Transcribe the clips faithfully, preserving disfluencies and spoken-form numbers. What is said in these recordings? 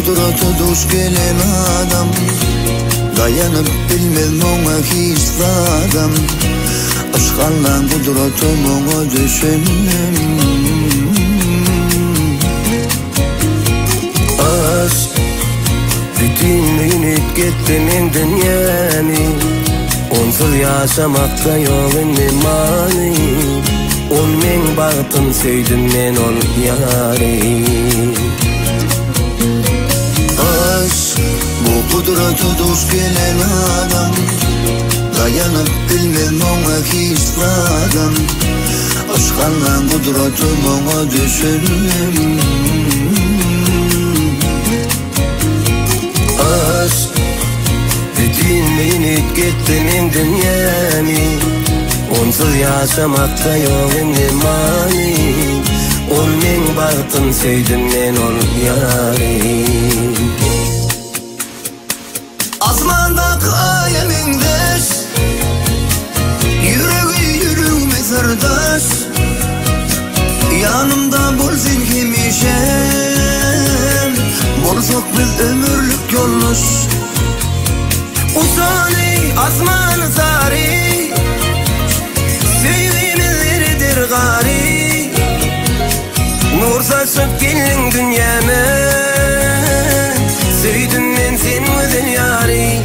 kudreti duş gelen adam, dayanıp bilmez ona hiç adam. Aşkanla kudreti ona düşünüm. Aşk bütünlüğünü etkettinin dünyani, onsuz yaşamakta yok mani. On men bağıtın söydüm men ol yari. Aşk bu kudreti duş gelen adam, dayanıp bilmez ona hiç adam. Aşkanla kudreti ona düşünüm. Aşk bütünlüğünü etkettinin dünyani, onsuz yaşamakta yok mani. On men bağıtın söydüm men ol yari. Asmandaki alemin deş, yüreği yüreğime sırdaş. Yanımda bulsun kim işen, bulsak biz ömürlük yolmuş. Usani asmanı sari, sevimizleridir gari. Nur saçıp gelin dünyama, söydüm men sen güzel yari.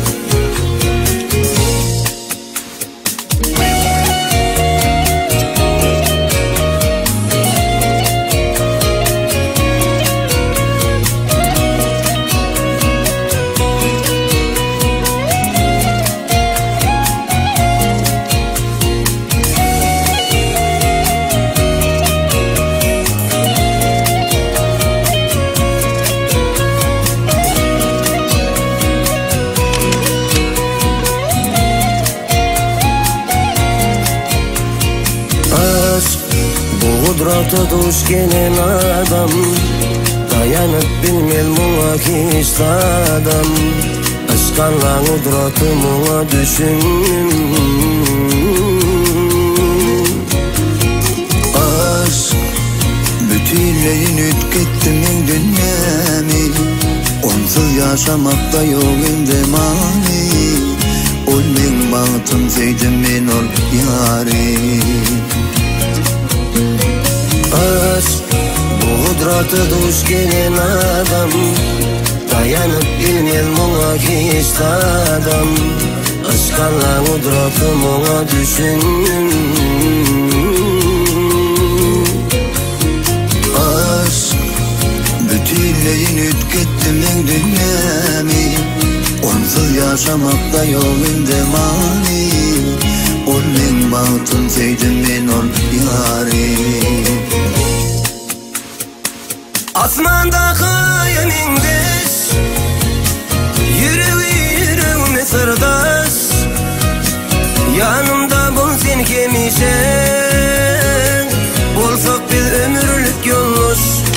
Kudreti duş gelen adam, dayanıp bilmez buna hiç adam. Aşkanla kudreti buna düşün. Aşk bütünleyin ütkettimin dünyami, onsuz yaşamakta yok mani. Ol men bağıtın söydüm men ol yari. Aşk bu kudreti duş gelen adam, dayanıp bilmez buna hiç adam. Aşkanla kudreti buna düşün. Aşk bütünleyin ütkettimin dünyami, onsuz yaşamakta yok mani. Ol men bağıtın söydüm men ol yari. Asmandaki alemin deş, yüreği yüreğime sırdaş. Yanımda bul sen kim işen, bulsak biz ömürlük yolmuş.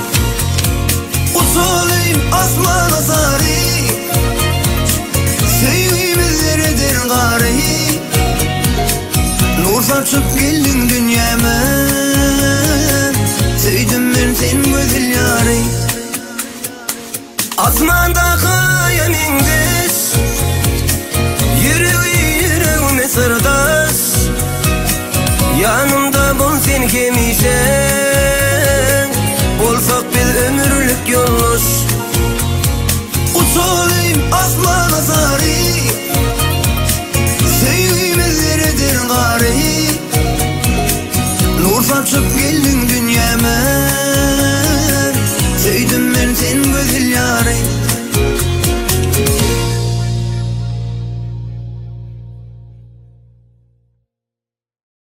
Usulüm asmana sari, sevimizleridir gari. Nur saçıp geldin dünyama, söydüm men sen güzel yari. Asmandaki alemin deş, yüreği yüreğime sırdaş. Yanımda bul sen kim işen, bulsak biz ömürlük yolmuş. Usulüm asmana sari, sevimizleridir gari. Nur saçıp geldin dünyama,